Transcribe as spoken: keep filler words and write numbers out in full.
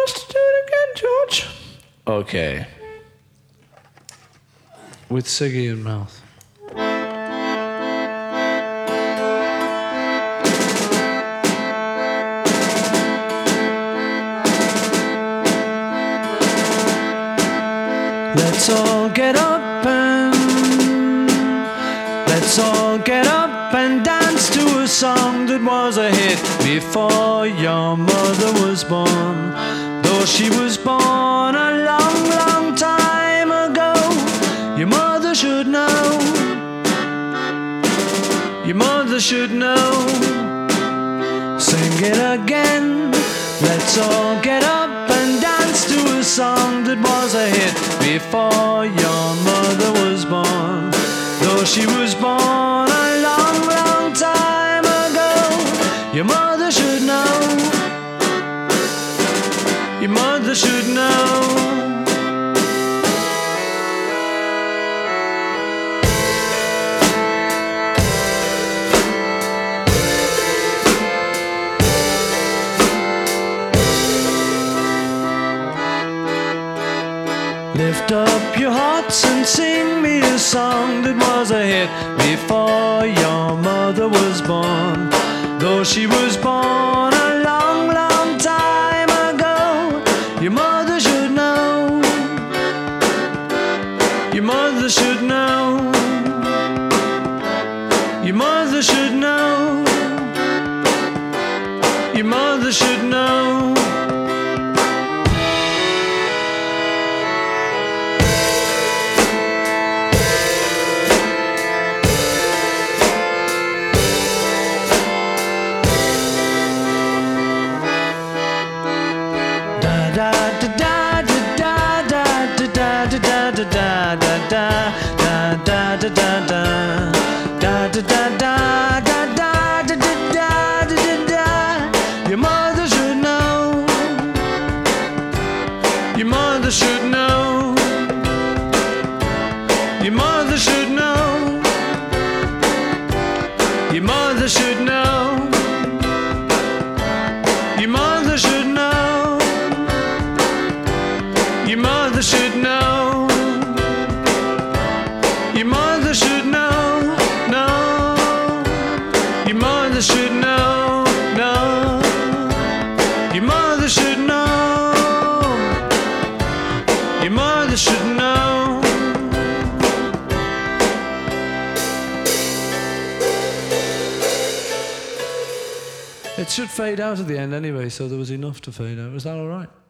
Let's do it again, George. Okay. With Siggy in mouth. Let's all get up and let's all get up and dance to a song that was a hit before your mother was born. Though she was born a long, long time ago, your mother should know. Your mother should know. Sing it again. Let's all get up and dance to a song that was a hit before your mother was born. Though she was born a long, long time ago, your mother should know. Your mother should know. Lift up your hearts and sing me a song that was a hit before your mother was born. Though she was born a long, long time ago, your mother should know. Your mother should know. Your mother should know. Your mother should know. Da da da da da da da da da da da da da da da da da da da. Your mother should know. Your mother should know. Your mother should know. Your mother should know. Your mother should know. Your mother should know. Your mother should know. No. Your mother should know. No. Your mother should know. Your mother should know. It should fade out at the end anyway, so there was enough to fade out. Was that all right?